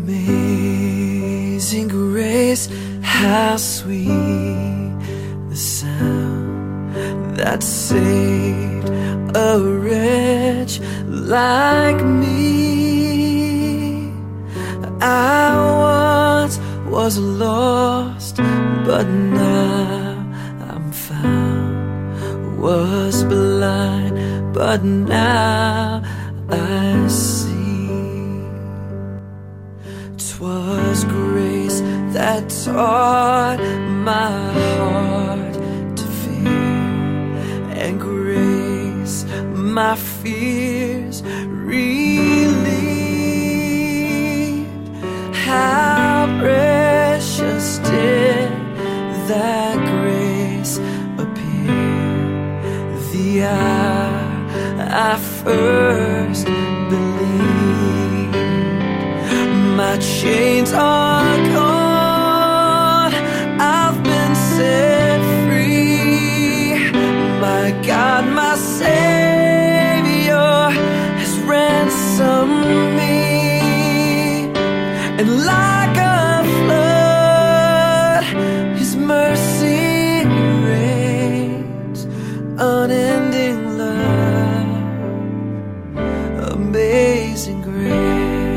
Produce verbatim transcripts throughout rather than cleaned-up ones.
Amazing grace, how sweet the sound that saved a wretch like me. I once was lost, but now I'm found. Was blind, but now I see. 'Twas grace that taught my heart to fear, and grace my fears relieved. How precious did that grace appear the hour I first believed. My chains are gone, I've been set free. My God, my Savior has ransomed me. And like a flood, His mercy reigns. Unending love, amazing grace.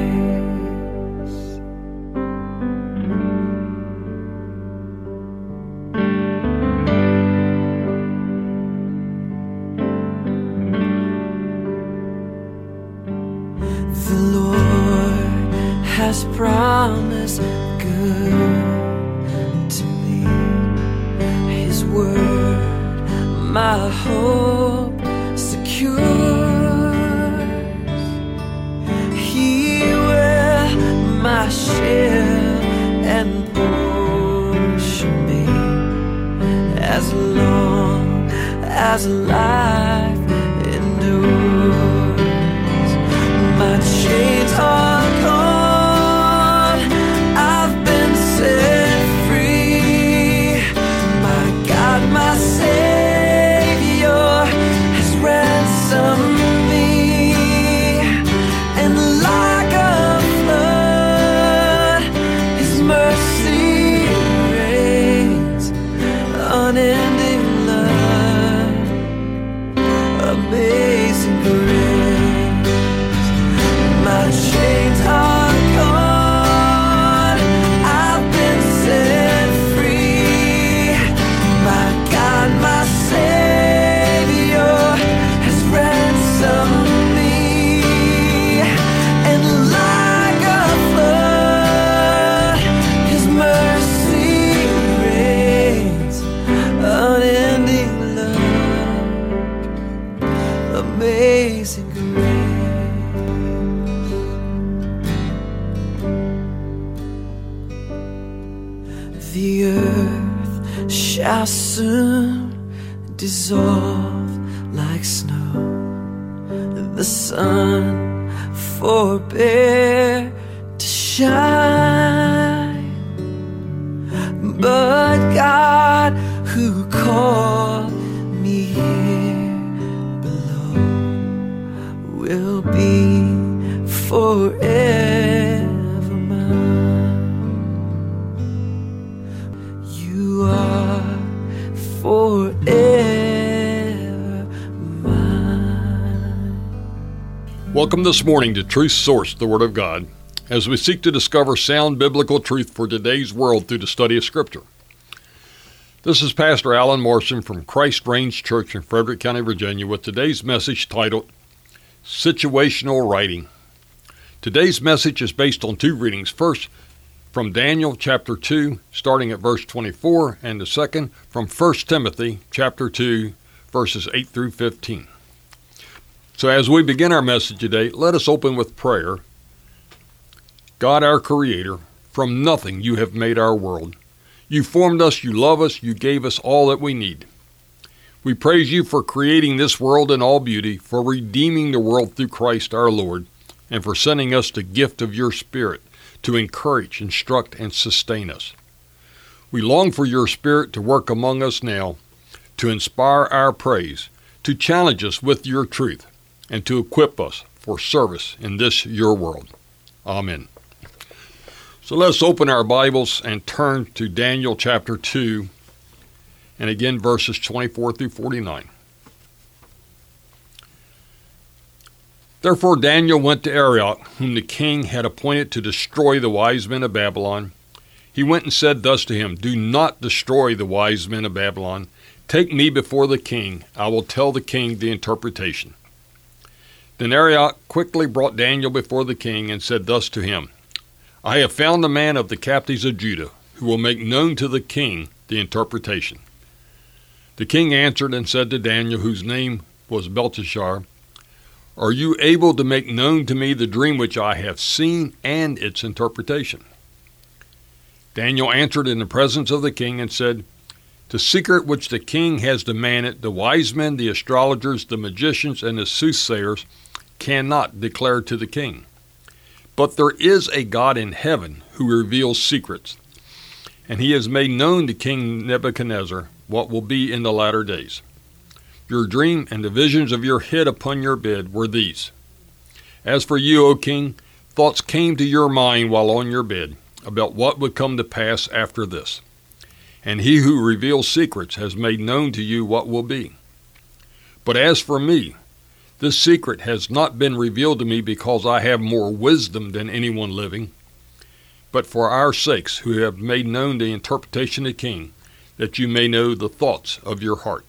The Lord has promised good to me. His word, my hope secures. He will my shield and portion be, as long as life endures. My chains are gone, I've been set free. My God, my Savior has ransomed me. And like a flood, His mercy reigns. Unending love, amazing grace. My chains are gone, I've been set free. My God, my Savior has ransomed me. And like a flood, His mercy reigns. Unending love, amazing grace. The earth shall soon dissolve like snow. The sun forbear to shine, but God who called me here below will be forever mine. You are forever mine. Welcome this morning to Truth Source, the Word of God, as we seek to discover sound biblical truth for today's world through the study of Scripture. This is Pastor Alan Morrison from Christ Range Church in Frederick County, Virginia, with today's message titled, Situational Writing. Today's message is based on two readings. First, from Daniel chapter two, starting at verse twenty-four, and the second from First Timothy chapter two, verses eight through fifteen. So as we begin our message today, let us open with prayer. God, our Creator, from nothing you have made our world. You formed us, you love us, you gave us all that we need. We praise you for creating this world in all beauty, for redeeming the world through Christ our Lord, and for sending us the gift of your Spirit to encourage, instruct, and sustain us. We long for your Spirit to work among us now, to inspire our praise, to challenge us with your truth, and to equip us for service in this your world. Amen. So let's open our Bibles and turn to Daniel chapter two, and again verses twenty-four through forty-nine. Therefore Daniel went to Arioch, whom the king had appointed to destroy the wise men of Babylon. He went and said thus to him, Do not destroy the wise men of Babylon. Take me before the king. I will tell the king the interpretation. Then Arioch quickly brought Daniel before the king and said thus to him, I have found a man of the captives of Judah, who will make known to the king the interpretation. The king answered and said to Daniel, whose name was Belteshazzar, Are you able to make known to me the dream which I have seen and its interpretation? Daniel answered in the presence of the king and said, The secret which the king has demanded, the wise men, the astrologers, the magicians, and the soothsayers cannot declare to the king. But there is a God in heaven who reveals secrets, and he has made known to King Nebuchadnezzar what will be in the latter days. Your dream and the visions of your head upon your bed were these. As for you, O king, thoughts came to your mind while on your bed about what would come to pass after this. And he who reveals secrets has made known to you what will be. But as for me, this secret has not been revealed to me because I have more wisdom than anyone living, but for our sakes who have made known the interpretation of the king, that you may know the thoughts of your heart.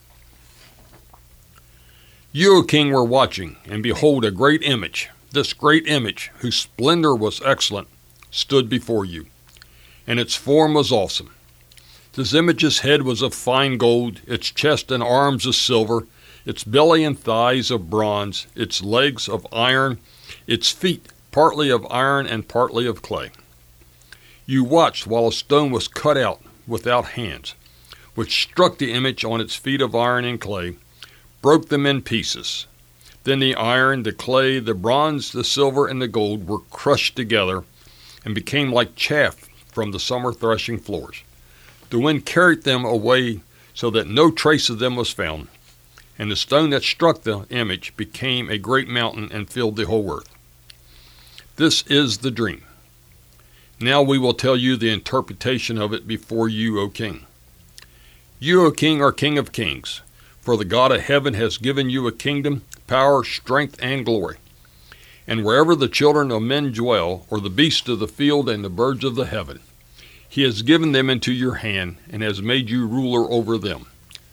You, O king, were watching, and behold, a great image, this great image, whose splendor was excellent, stood before you, and its form was awesome. This image's head was of fine gold, its chest and arms of silver, its belly and thighs of bronze, its legs of iron, its feet partly of iron and partly of clay. You watched while a stone was cut out without hands, which struck the image on its feet of iron and clay, broke them in pieces. Then the iron, the clay, the bronze, the silver, and the gold were crushed together and became like chaff from the summer threshing floors. The wind carried them away so that no trace of them was found, and the stone that struck the image became a great mountain and filled the whole earth. This is the dream. Now we will tell you the interpretation of it before you, O king. You, O king, are king of kings, for the God of heaven has given you a kingdom, power, strength, and glory. And wherever the children of men dwell, or the beasts of the field and the birds of the heaven, he has given them into your hand and has made you ruler over them.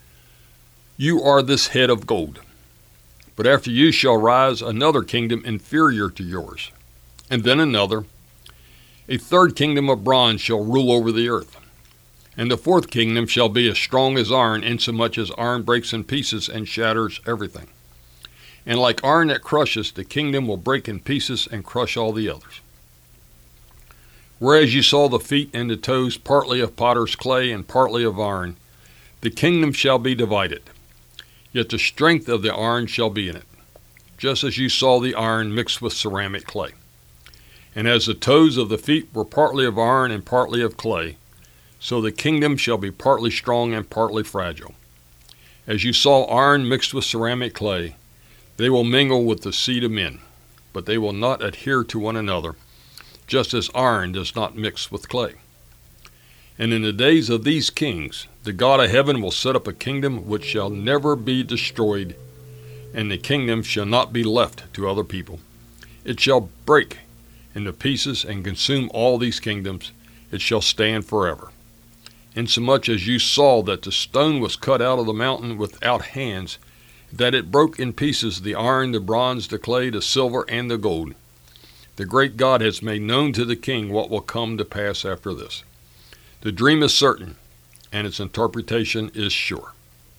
You are this head of gold. But after you shall rise another kingdom inferior to yours, and then another. A third kingdom of bronze shall rule over the earth. And the fourth kingdom shall be as strong as iron, insomuch as iron breaks in pieces and shatters everything. And like iron that crushes, the kingdom will break in pieces and crush all the others. Whereas you saw the feet and the toes partly of potter's clay and partly of iron, the kingdom shall be divided. Yet the strength of the iron shall be in it, just as you saw the iron mixed with ceramic clay. And as the toes of the feet were partly of iron and partly of clay, so the kingdom shall be partly strong and partly fragile. As you saw iron mixed with ceramic clay, they will mingle with the seed of men, but they will not adhere to one another, just as iron does not mix with clay. And in the days of these kings, the God of heaven will set up a kingdom which shall never be destroyed, and the kingdom shall not be left to other people. It shall break into pieces and consume all these kingdoms. It shall stand forever. Insomuch as you saw that the stone was cut out of the mountain without hands, that it broke in pieces the iron, the bronze, the clay, the silver, and the gold. The great God has made known to the king what will come to pass after this. The dream is certain, and its interpretation is sure.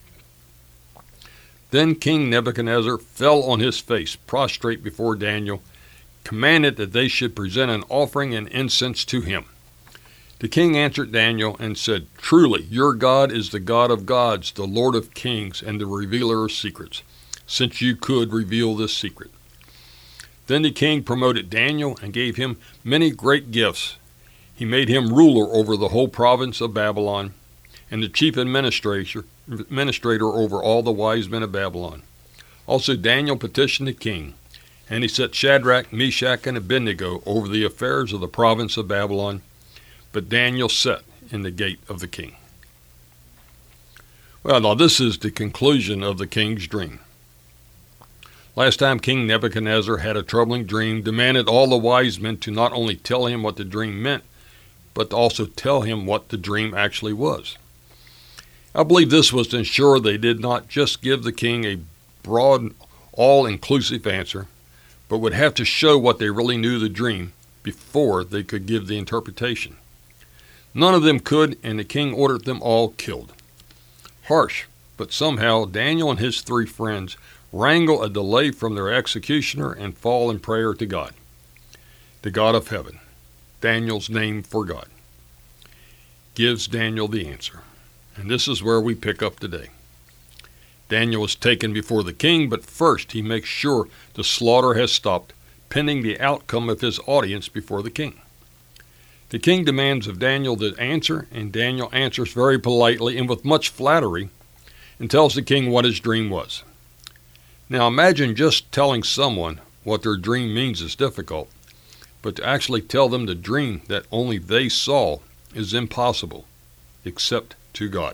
Then King Nebuchadnezzar fell on his face, prostrate before Daniel, commanded that they should present an offering and incense to him. The king answered Daniel and said, Truly, your God is the God of gods, the Lord of kings, and the revealer of secrets, since you could reveal this secret. Then the king promoted Daniel and gave him many great gifts. He made him ruler over the whole province of Babylon, and the chief administrator, administrator over all the wise men of Babylon. Also Daniel petitioned the king, And he set Shadrach, Meshach, and Abednego over the affairs of the province of Babylon, but Daniel sat in the gate of the king. Well, now this is the conclusion of the king's dream. Last time King Nebuchadnezzar had a troubling dream, demanded all the wise men to not only tell him what the dream meant, but to also tell him what the dream actually was. I believe this was to ensure they did not just give the king a broad, all-inclusive answer, but would have to show what they really knew the dream before they could give the interpretation. None of them could, and the king ordered them all killed. Harsh, but somehow Daniel and his three friends wrangle a delay from their executioner and fall in prayer to God, the God of heaven. Daniel's name for God gives Daniel the answer. And this is where we pick up today. Daniel is taken before the king, but first he makes sure the slaughter has stopped, pending the outcome of his audience before the king. The king demands of Daniel the answer, and Daniel answers very politely and with much flattery, and tells the king what his dream was. Now imagine just telling someone what their dream means is difficult, but to actually tell them the dream that only they saw is impossible, except to God.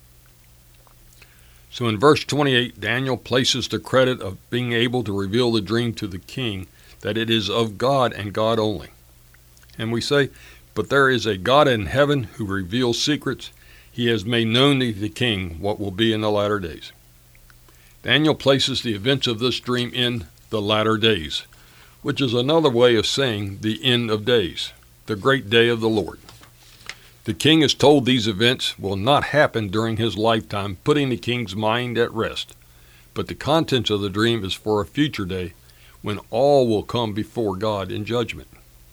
So in verse twenty-eight, Daniel places the credit of being able to reveal the dream to the king, that it is of God and God only. And we say, but there is a God in heaven who reveals secrets. He has made known to the king what will be in the latter days. Daniel places the events of this dream in the latter days, which is another way of saying the end of days, the great day of the Lord. The king is told these events will not happen during his lifetime, putting the king's mind at rest. But the contents of the dream is for a future day when all will come before God in judgment.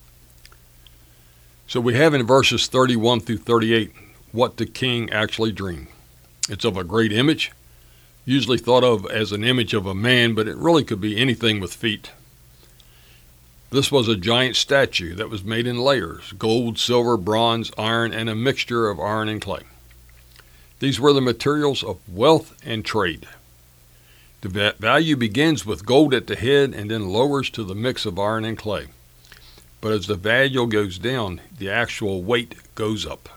So we have in verses thirty-one through thirty-eight what the king actually dreamed. It's of a great image, usually thought of as an image of a man, but it really could be anything with feet. This was a giant statue that was made in layers, gold, silver, bronze, iron, and a mixture of iron and clay. These were the materials of wealth and trade. The value begins with gold at the head and then lowers to the mix of iron and clay. But as the value goes down, the actual weight goes up.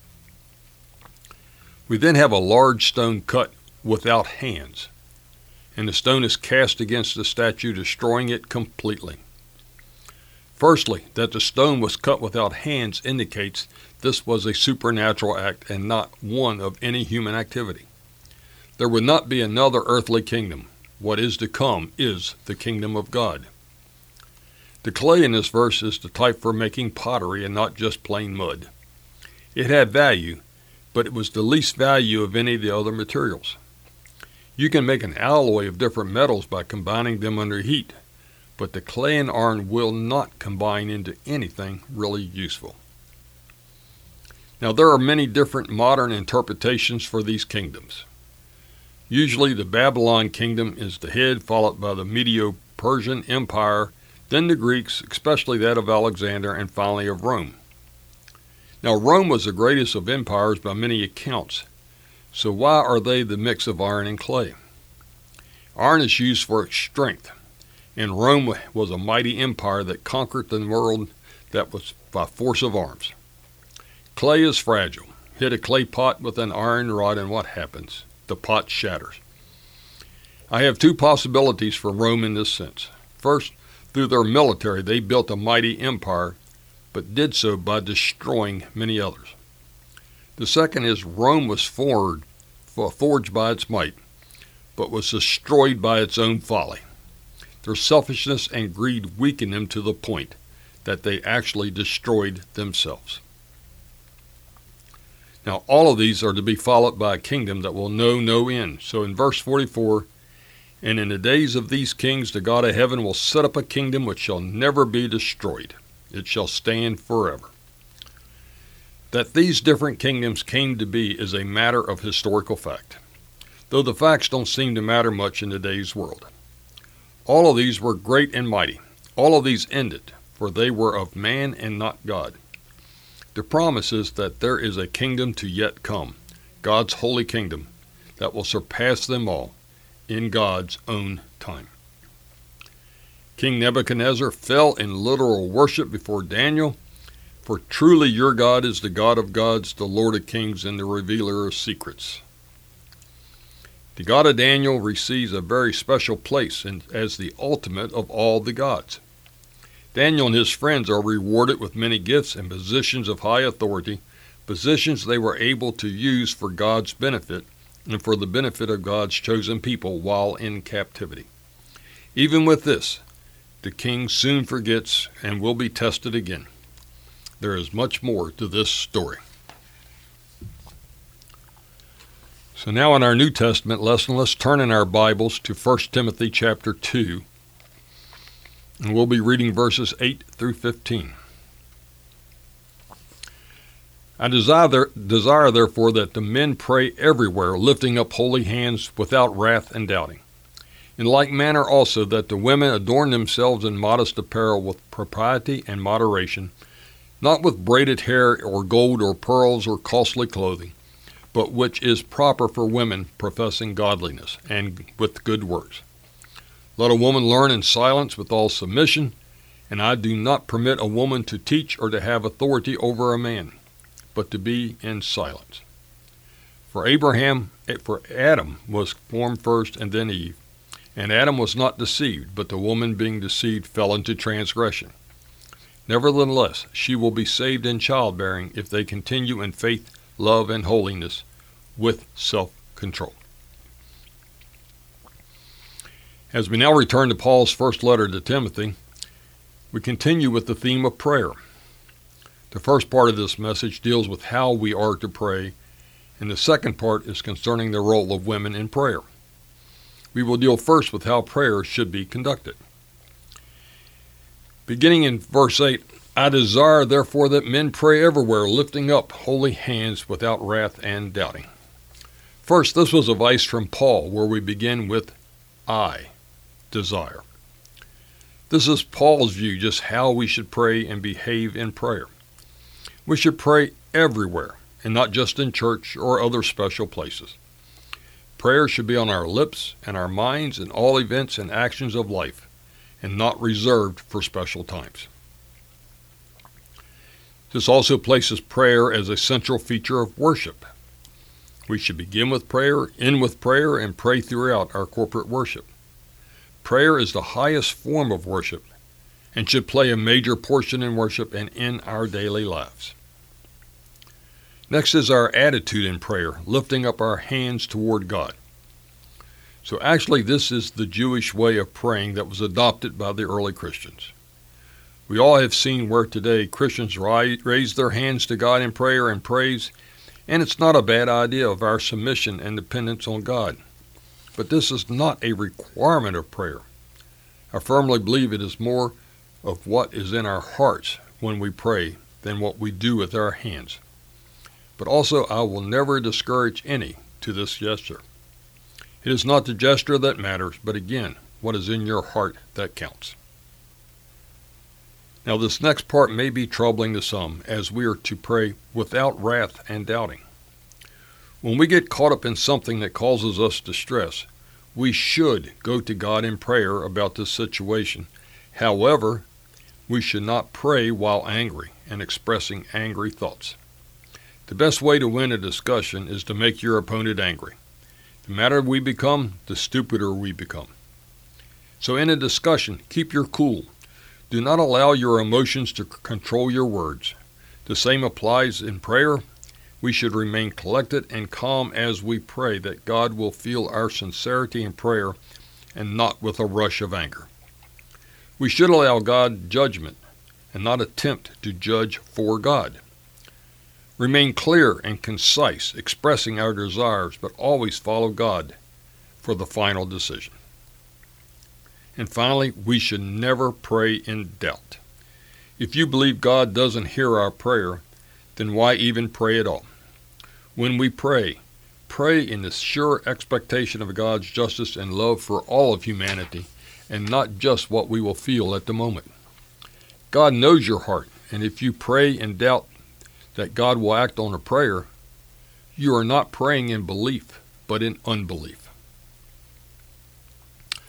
We then have a large stone cut without hands, and the stone is cast against the statue, destroying it completely. Firstly, that the stone was cut without hands indicates this was a supernatural act and not one of any human activity. There would not be another earthly kingdom. What is to come is the kingdom of God. The clay in this verse is the type for making pottery and not just plain mud. It had value, but it was the least value of any of the other materials. You can make an alloy of different metals by combining them under heat, but the clay and iron will not combine into anything really useful. Now, there are many different modern interpretations for these kingdoms. Usually the Babylon kingdom is the head, followed by the Medo-Persian Empire, then the Greeks, especially that of Alexander, and finally of Rome. Now, Rome was the greatest of empires by many accounts, so why are they the mix of iron and clay? Iron is used for its strength, and Rome was a mighty empire that conquered the world that was by force of arms. Clay is fragile. Hit a clay pot with an iron rod and what happens? The pot shatters. I have two possibilities for Rome in this sense. First, through their military, they built a mighty empire, but did so by destroying many others. The second is Rome was forged, forged by its might, but was destroyed by its own folly. Their selfishness and greed weakened them to the point that they actually destroyed themselves. Now, all of these are to be followed by a kingdom that will know no end. So in verse forty-four, and in the days of these kings, the God of heaven will set up a kingdom which shall never be destroyed. It shall stand forever. That these different kingdoms came to be is a matter of historical fact, though the facts don't seem to matter much in today's world. All of these were great and mighty. All of these ended, for they were of man and not God. The promise is that there is a kingdom to yet come, God's holy kingdom, that will surpass them all in God's own time. King Nebuchadnezzar fell in literal worship before Daniel, for truly your God is the God of gods, the Lord of kings, and the revealer of secrets. The God of Daniel receives a very special place in, as the ultimate of all the gods. Daniel and his friends are rewarded with many gifts and positions of high authority, positions they were able to use for God's benefit and for the benefit of God's chosen people while in captivity. Even with this, the king soon forgets and will be tested again. There is much more to this story. So now in our New Testament lesson, let's turn in our Bibles to First Timothy chapter two, and we'll be reading verses eight through fifteen. I desire, desire therefore that the men pray everywhere, lifting up holy hands without wrath and doubting. In like manner also that the women adorn themselves in modest apparel with propriety and moderation, not with braided hair or gold or pearls or costly clothing, but which is proper for women professing godliness and with good works. Let a woman learn in silence with all submission, and I do not permit a woman to teach or to have authority over a man, but to be in silence. For Abraham, for Adam was formed first and then Eve, and Adam was not deceived, but the woman being deceived fell into transgression. Nevertheless, she will be saved in childbearing if they continue in faith, love, and holiness with self-control. As we now return to Paul's first letter to Timothy, we continue with the theme of prayer. The first part of this message deals with how we are to pray, and the second part is concerning the role of women in prayer. We will deal first with how prayer should be conducted. Beginning in verse eight, I desire therefore that men pray everywhere, lifting up holy hands without wrath and doubting. First, this was advice from Paul, where we begin with I desire. This is Paul's view, just how we should pray and behave in prayer. We should pray everywhere, and not just in church or other special places. Prayer should be on our lips and our minds in all events and actions of life, and not reserved for special times. This also places prayer as a central feature of worship. We should begin with prayer, end with prayer, and pray throughout our corporate worship. Prayer is the highest form of worship and should play a major portion in worship and in our daily lives. Next is our attitude in prayer, lifting up our hands toward God. So actually, this is the Jewish way of praying that was adopted by the early Christians. We all have seen where today Christians raise their hands to God in prayer and praise, and it's not a bad idea of our submission and dependence on God. But this is not a requirement of prayer. I firmly believe it is more of what is in our hearts when we pray than what we do with our hands. But also, I will never discourage any to this gesture. It is not the gesture that matters, but again, what is in your heart that counts. Now, this next part may be troubling to some, as we are to pray without wrath and doubting. When we get caught up in something that causes us distress, we should go to God in prayer about this situation. However, we should not pray while angry and expressing angry thoughts. The best way to win a discussion is to make your opponent angry. The madder we become, the stupider we become. So in a discussion, keep your cool. Do not allow your emotions to control your words. The same applies in prayer. We should remain collected and calm as we pray, that God will feel our sincerity in prayer and not with a rush of anger. We should allow God judgment and not attempt to judge for God. Remain clear and concise, expressing our desires, but always follow God for the final decision. And finally, we should never pray in doubt. If you believe God doesn't hear our prayer, then why even pray at all? When we pray, pray in the sure expectation of God's justice and love for all of humanity, and not just what we will feel at the moment. God knows your heart, and if you pray in doubt that God will act on a prayer, you are not praying in belief, but in unbelief.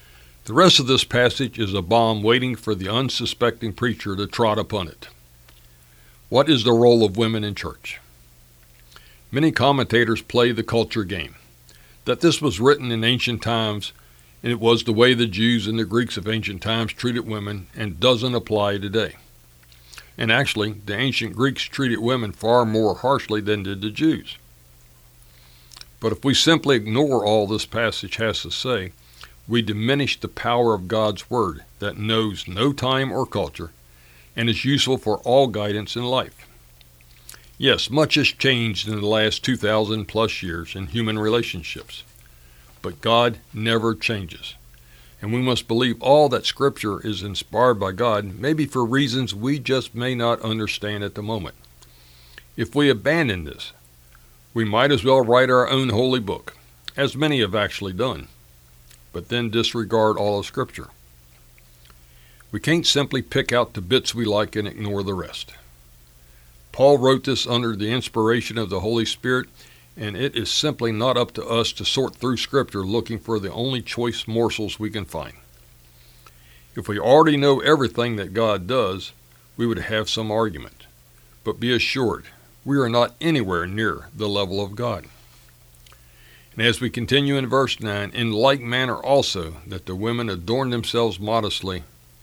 The rest of this passage is a bomb waiting for the unsuspecting preacher to trot upon it. What is the role of women in church? Many commentators play the culture game, that this was written in ancient times, and it was the way the Jews and the Greeks of ancient times treated women and doesn't apply today. And actually, the ancient Greeks treated women far more harshly than did the Jews. But if we simply ignore all this passage has to say, we diminish the power of God's Word that knows no time or culture and is useful for all guidance in life. Yes, much has changed in the last two thousand plus years in human relationships, but God never changes, and we must believe all that Scripture is inspired by God, maybe for reasons we just may not understand at the moment. If we abandon this, we might as well write our own holy book, as many have actually done, but then disregard all of Scripture. We can't simply pick out the bits we like and ignore the rest. Paul wrote this under the inspiration of the Holy Spirit, and it is simply not up to us to sort through Scripture looking for the only choice morsels we can find. If we already know everything that God does, we would have some argument. But be assured, we are not anywhere near the level of God. And as we continue in verse nine, in like manner also, that the women adorn themselves modestly.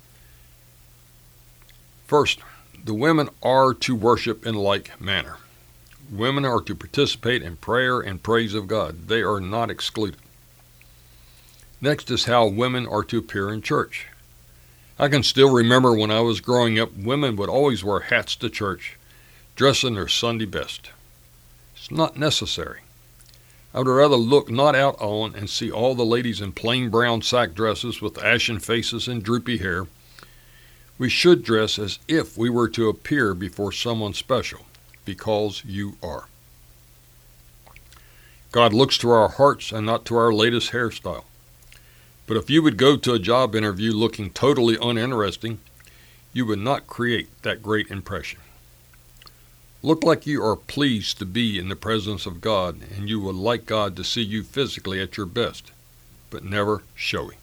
First, the women are to worship in like manner. Women are to participate in prayer and praise of God. They are not excluded. Next is how women are to appear in church. I can still remember when I was growing up, women would always wear hats to church, dressed in their Sunday best. It's not necessary. I would rather look not out on and see all the ladies in plain brown sack dresses with ashen faces and droopy hair. We should dress as if we were to appear before someone special, because you are. God looks to our hearts and not to our latest hairstyle. But if you would go to a job interview looking totally uninteresting, you would not create that great impression. Look like you are pleased to be in the presence of God, and you would like God to see you physically at your best, but never showy.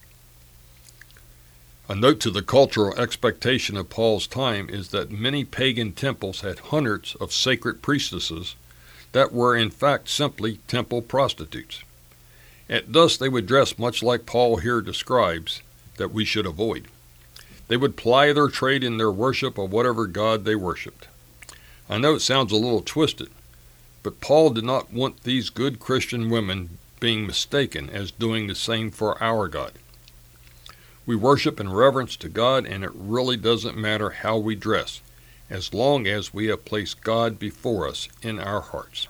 A note to the cultural expectation of Paul's time is that many pagan temples had hundreds of sacred priestesses that were in fact simply temple prostitutes. At dusk they would dress much like Paul here describes that we should avoid. They would ply their trade in their worship of whatever god they worshipped. I know it sounds a little twisted, but Paul did not want these good Christian women being mistaken as doing the same for our God. We worship in reverence to God, and it really doesn't matter how we dress, as long as we have placed God before us in our hearts.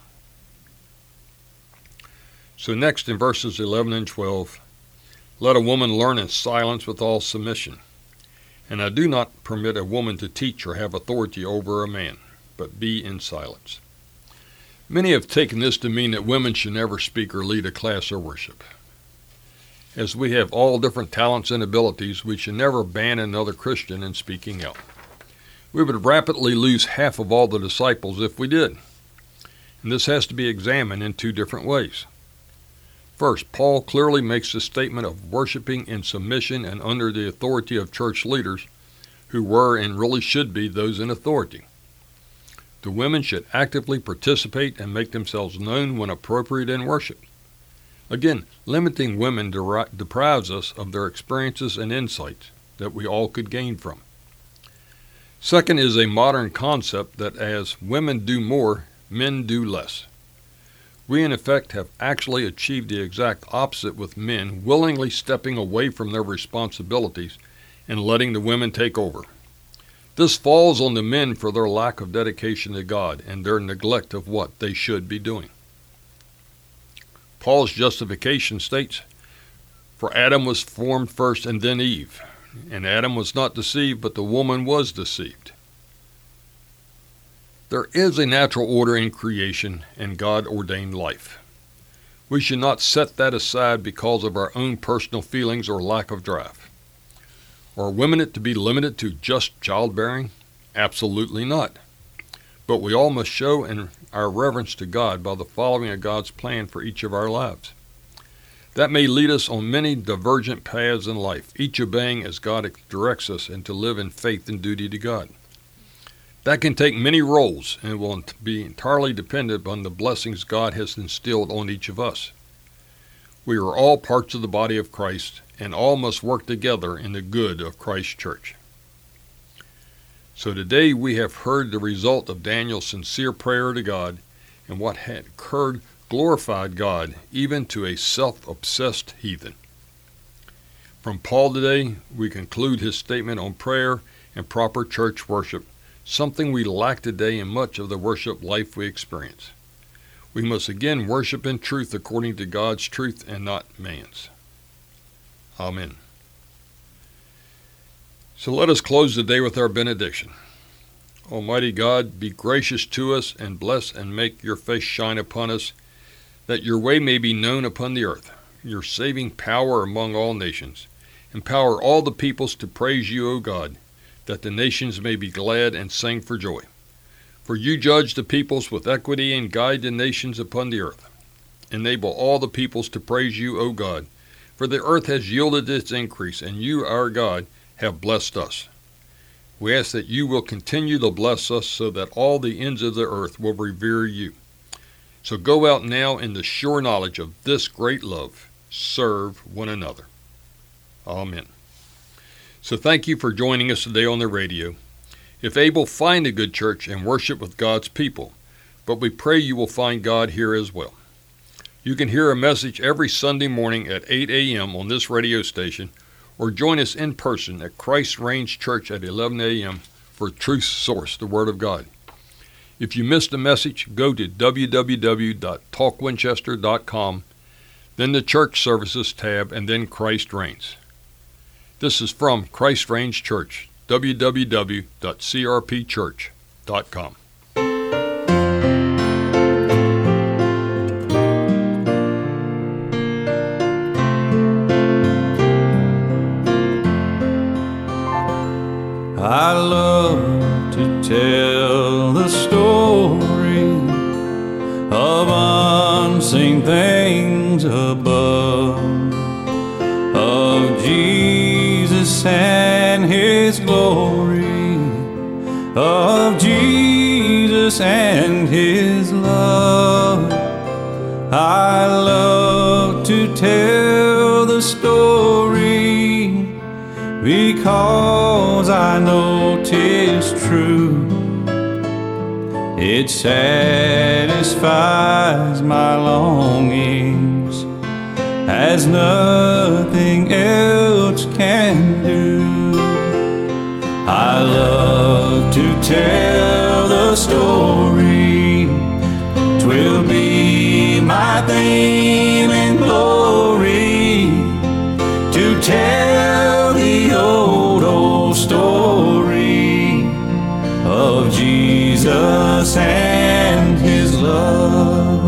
So next in verses eleven and twelve, let a woman learn in silence with all submission. And I do not permit a woman to teach or have authority over a man, but be in silence. Many have taken this to mean that women should never speak or lead a class or worship. As we have all different talents and abilities, we should never ban another Christian in speaking out. We would rapidly lose half of all the disciples if we did. And this has to be examined in two different ways. First, Paul clearly makes the statement of worshiping in submission and under the authority of church leaders who were and really should be those in authority. The women should actively participate and make themselves known when appropriate in worship. Again, limiting women deri- deprives us of their experiences and insights that we all could gain from. Second is a modern concept that as women do more, men do less. We in effect have actually achieved the exact opposite with men willingly stepping away from their responsibilities and letting the women take over. This falls on the men for their lack of dedication to God and their neglect of what they should be doing. Paul's justification states, "For Adam was formed first and then Eve, and Adam was not deceived, but the woman was deceived." There is a natural order in creation and God-ordained life. We should not set that aside because of our own personal feelings or lack of drive. Are women to be limited to just childbearing? Absolutely not. But we all must show in our reverence to God by the following of God's plan for each of our lives. That may lead us on many divergent paths in life, each obeying as God directs us and to live in faith and duty to God. That can take many roles and will be entirely dependent upon the blessings God has instilled on each of us. We are all parts of the body of Christ, and all must work together in the good of Christ's church. So today we have heard the result of Daniel's sincere prayer to God, and what had occurred glorified God even to a self-obsessed heathen. From Paul today, we conclude his statement on prayer and proper church worship, something we lack today in much of the worship life we experience. We must again worship in truth according to God's truth and not man's. Amen. So let us close the day with our benediction. Almighty God, be gracious to us and bless and make your face shine upon us, that your way may be known upon the earth, your saving power among all nations. Empower all the peoples to praise you, O God, that the nations may be glad and sing for joy. For you judge the peoples with equity and guide the nations upon the earth. Enable all the peoples to praise you, O God, for the earth has yielded its increase, and you, our God, have blessed us. We ask that you will continue to bless us so that all the ends of the earth will revere you. So go out now in the sure knowledge of this great love. Serve one another. Amen. So thank you for joining us today on the radio. If able, find a good church and worship with God's people. But we pray you will find God here as well. You can hear a message every Sunday morning at eight a.m. on this radio station, or join us in person at Christ Range Church at eleven a.m. for Truth Source, the Word of God. If you missed a message, go to w w w dot talk winchester dot com, then the Church Services tab, and then Christ Reigns. This is from Christ Range Church, w w w dot c r p church dot com. I love to tell the story of unseen things above, of Jesus and His glory, of Jesus and His love. I love to tell the story because I know 'tis true. It satisfies my longings as nothing else can do. I love to tell the story. 'Twill be my theme and glory to tell the old, old story of Jesus and His love.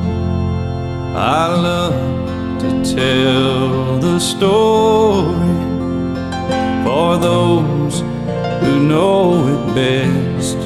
I love to tell the story for those who know it best,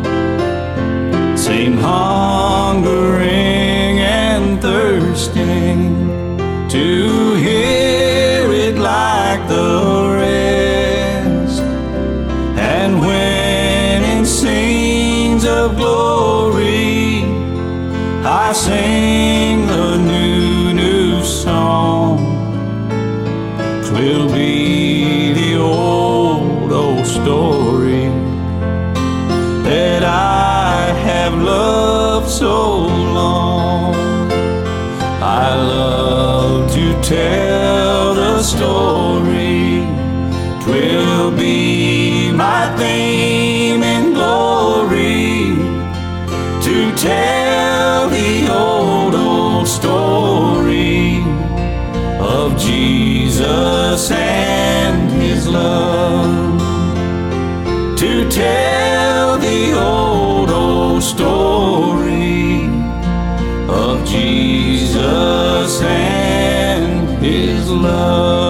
seem hungering and thirsting to hear it like the rest. And when in scenes of glory I sing the new, new song, 'twill be the old, old story that I have loved so long. I love to tell the story. 'Twill be my theme and glory to tell the old, old story of Jesus and His love. To tell the old, old story of Jesus and His love.